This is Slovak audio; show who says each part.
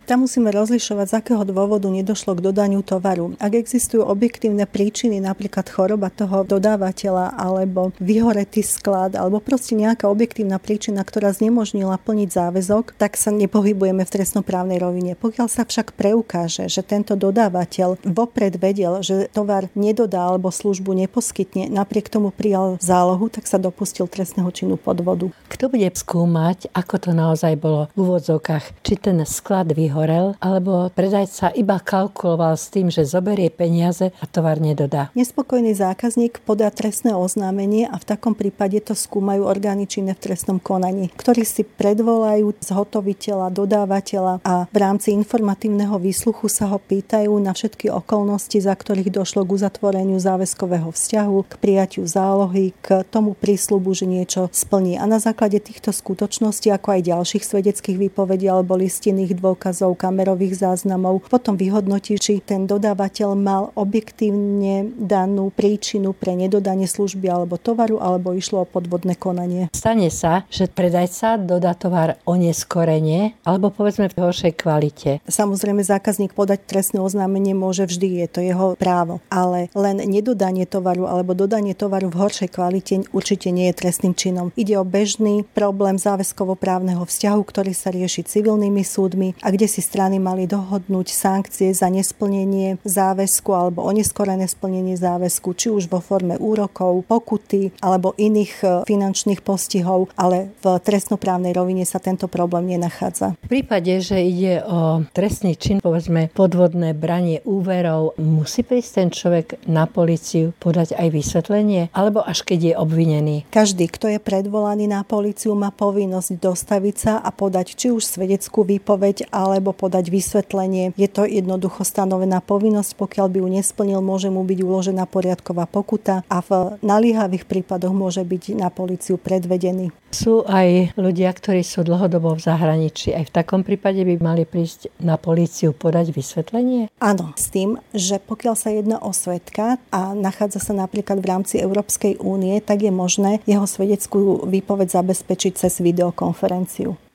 Speaker 1: Tam musíme rozlišovať, z akého dôvodu nedošlo k dodaniu tovaru. Ak existujú objektívne príčiny, napríklad choroba toho dodávateľa alebo vyhoretý sklad alebo proste nejaká objektívna príčina, ktorá znemožnila plniť záväzok, tak sa nepohybujeme v trestnoprávnej rovine. Pokiaľ sa však preukáže, že tento dodávateľ vopred vedel, že tovar nedodá alebo službu neposkytne, napriek tomu prijal zálohu, tak sa dopustil trestného činu podvodu.
Speaker 2: Kto bude skúmať, ako to naozaj bolo v úvodzovkách? Či ten sklad vyhorel, alebo predajca iba kalkuloval s tým, že zoberie peniaze a tovar nedodá?
Speaker 1: Nespokojný zákazník podá trestné oznámenie a v takom prípade to skúmajú orgány činné v trestnom konaní, ktorí si predvolajú zhotoviteľa, dodávateľa a v rámci informatívneho výsluchu sa ho pýtajú na všetky okolnosti, za ktorých došlo k uzatvoreniu záväzkového vzťahu, k prijatiu zálohy, k tomu prísľubu, že niečo splní. A na základe týchto skutočností, ako aj ďalších svedeckých výpovedí alebo listinných dôkazov, kamerových záznamov, potom vyhodnotí, či ten dodávateľ mal objektívne danú príčinu pre nedodanie služby alebo tovaru, alebo išlo o podvodné konanie.
Speaker 2: Stane sa, že predajca dodá tovar oneskorene, alebo povedzme v horšej kvalite.
Speaker 1: Samozrejme, zákazník podať trestné oznámenie môže vždy, je to jeho právo, ale len nedodanie tovaru alebo dodanie tovaru v horšej kvalite určite nie je trestným činom. Ide o bežný problém záväzkovo-právneho vzťahu, ktorý sa rieši civilnými súdmi a kde si strany mali dohodnúť sankcie za nesplnenie záväzku alebo oneskorené splnenie záväzku, či už vo forme úrokov, pokuty alebo iných finančných postihov, ale v trestnoprávnej rovine sa tento problém nenachádza.
Speaker 2: V prípade, že ide o trestný čin, povedzme podvodné branie úverov, musí prísť ten človek na políciu podať aj vysvetlenie, alebo až keď je obvinený?
Speaker 1: Každý, kto je predvolaný na políciu, má povinnosť dostaviť sa a podať či už svedeckú výpoveď, alebo podať vysvetlenie. Je to jednoducho stanovená povinnosť, pokiaľ by ju nesplnil, môže mu byť uložená poriadková pokuta a v naliehavých prípadoch môže byť na políciu predvedený.
Speaker 2: Sú aj ľudia, ktorí sú dlhodobo v zahraničí. Aj v takom prípade by mali prísť na políciu podať vysvetlenie?
Speaker 1: Áno, s tým, že pokiaľ sa jedná o svedka a nachádza sa napríklad v rámci Európskej únie, tak je možné jeho svedeckú výpoveď zabezpečiť cez videokonferenciu.